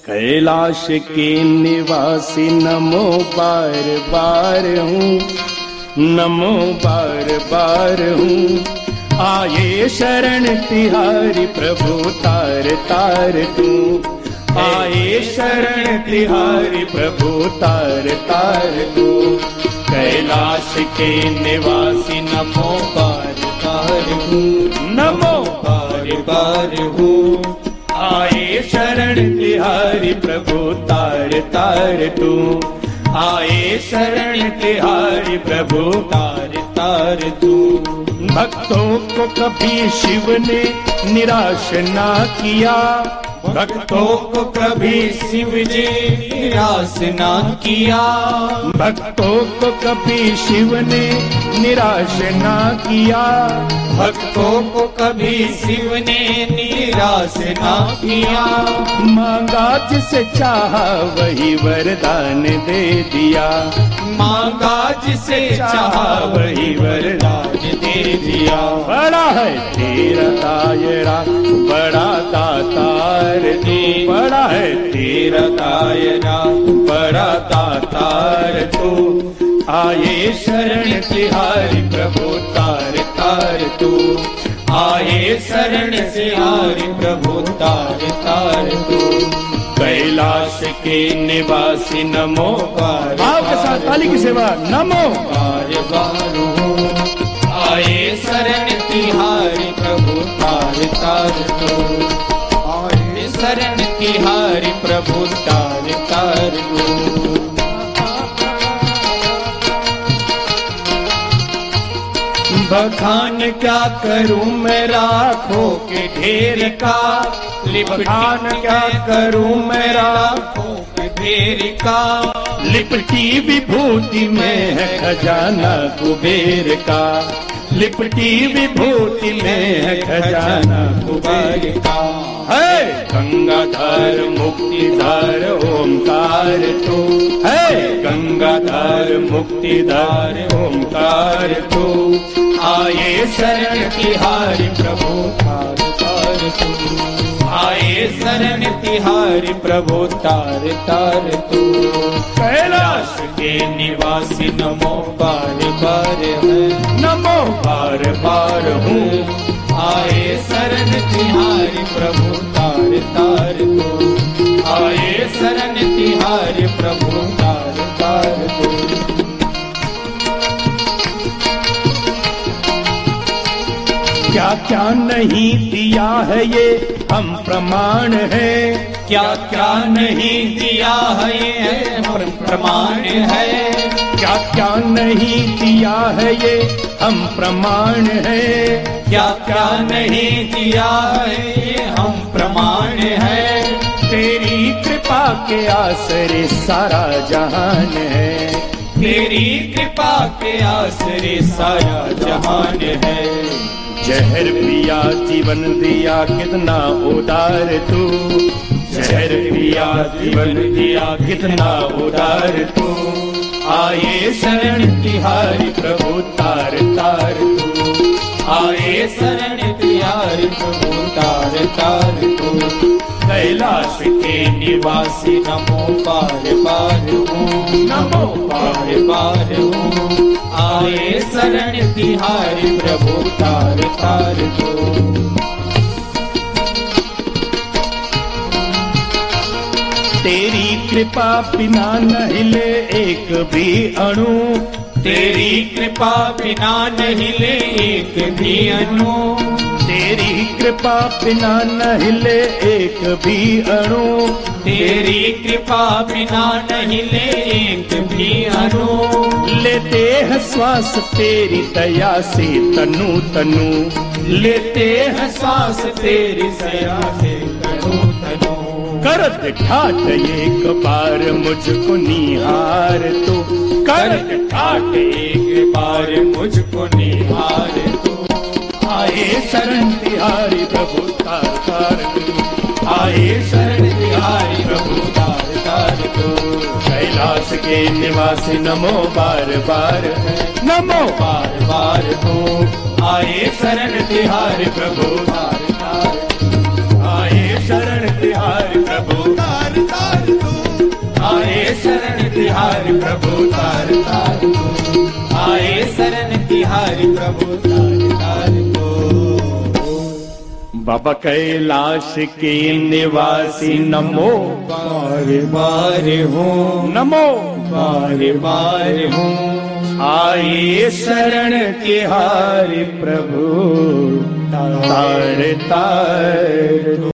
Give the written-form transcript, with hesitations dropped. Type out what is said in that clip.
कैलाश के निवासी नमो बार बार हूँ, नमो बार बार हूँ। आए शरण तिहारी प्रभु तार तार तू, आए शरण तिहारी प्रभु तार तार तू। कैलाश के निवासी नमो बार बार हूँ, नमो बार बार हूँ। आए शरण तिहारी प्रभु तार तार तू, आए शरण तिहारी प्रभु तार तार तू। भक्तों को कभी शिव ने निराश ना किया, भक्तों को कभी शिव जी निराश ना किया, भक्तों को कभी शिव ने निराश ना किया, भक्तों को कभी शिव ने निराश ना किया। मांगा जिसे चाहा वही वरदान दे दिया, मांगा जिसे चाहा वही वरदान दे दिया। बड़ा है तेरा दायरा बड़ा दातार तू, बड़ा है तेरा दायरा बड़ा दातार तू। आए शरण तिहारी प्रभु तार तार तू, आए शरण तिहारी प्रभु तार तार तू। कैलाश के निवासी नमो बार भाव के साथ ताली की सेवा नमो बार बार हूँ। आए शरण तिहारी प्रभु तार तार तू, आए शरण तिहारी प्रभु तार तार तू। बखान क्या करूं मैं राखों के ढेर का, बखान क्या करूं मैं राखों के ढेर का। लिपटी विभूति में है खजाना कुबेर का, लिपटी विभूति में है खजाना कुबेर का। है गंगाधर मुक्तिधर ओंकार तू, है गंगाधर मुक्तिधर ओंकार तू। आए शरण तिहारी प्रभु तार तार तू, आए शरण तिहारी प्रभु तार तार तू। कैलाश के निवासी नमो बार बार है, नमो बार बार हूँ। आए शरण तिहारी प्रभु तार तार तू, आए शरण तिहारी प्रभु तार तार तू। क्या क्या नहीं दिया है ये हम प्रमाण है, क्या क्या नहीं दिया है ये हम प्रमाण है, क्या क्या नहीं दिया है ये हम प्रमाण है, क्या क्या नहीं दिया है ये हम प्रमाण है। तेरी कृपा के आसरे सारा जहान है, तेरी कृपा के आसरे सारा जहान है। जहर पिया जीवन दिया कितना उदार तू, जहर पिया जीवन दिया कितना उदार तू। आए शरण तिहारी प्रभु तार तार तू, आए शरण तिहारी प्रभु तार तार तू। कैलाश के निवासी नमो बार बार हूँ, नमो बार बार हूँ। आए शरण तिहारी प्रभु तार तार तू। तेरी कृपा बिना न हिले एक भी अणु, तेरी कृपा बिना न हिले एक भी अणु, तेरी कृपा बिना न हिले एक भी अणु, तेरी कृपा बिना न हिले एक भी अणु। लेते हैं श्वास तेरी दया से तनु तनु, लेते हैं श्वास तेरी दया से तनु तनु। करत ठाट एक बार मुझको निहार तू, करत ठाट एक बार मुझको निहार तू। आए शरण तिहारी प्रभु तार तार तू, आए शरण तिहारी प्रभु तार तार तू। कैलाश के निवासी नमो बार बार है, नमो बार बार हूँ। आए शरण तिहारी प्रभु तार तार, आए शरण तिहारी प्रभु तार तार। शरण तिहारी प्रभु तार तार को, आए शरण तिहारी प्रभु तार तार को। बाबा कैलाश के निवासी नमो बार बार हूँ, नमो बार बार हूँ, आए शरण तिहारी प्रभु तार तार।